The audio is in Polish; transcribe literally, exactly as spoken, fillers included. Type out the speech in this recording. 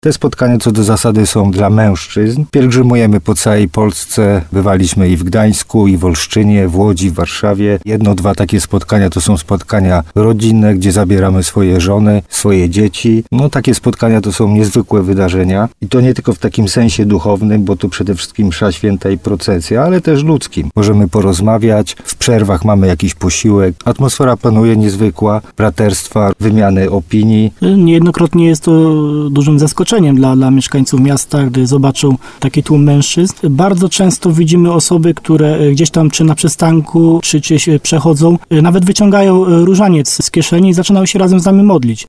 Te spotkania co do zasady są dla mężczyzn. Pielgrzymujemy po całej Polsce. Bywaliśmy i w Gdańsku, i w Olsztynie, w Łodzi, w Warszawie. Jedno, dwa takie spotkania to są spotkania rodzinne, gdzie zabieramy swoje żony, swoje dzieci. No takie spotkania to są niezwykłe wydarzenia. I to nie tylko w takim sensie duchownym, bo to przede wszystkim msza święta i procesja, ale też ludzkim. Możemy porozmawiać, w przerwach mamy jakiś posiłek. Atmosfera panuje niezwykła, braterstwa, wymiany opinii. Niejednokrotnie jest to dużym zaskoczeniem dla, dla mieszkańców miasta, gdy zobaczą taki tłum mężczyzn. Bardzo często widzimy osoby, które gdzieś tam czy na przystanku, czy gdzieś przechodzą, nawet wyciągają różaniec z kieszeni i zaczynają się razem z nami modlić.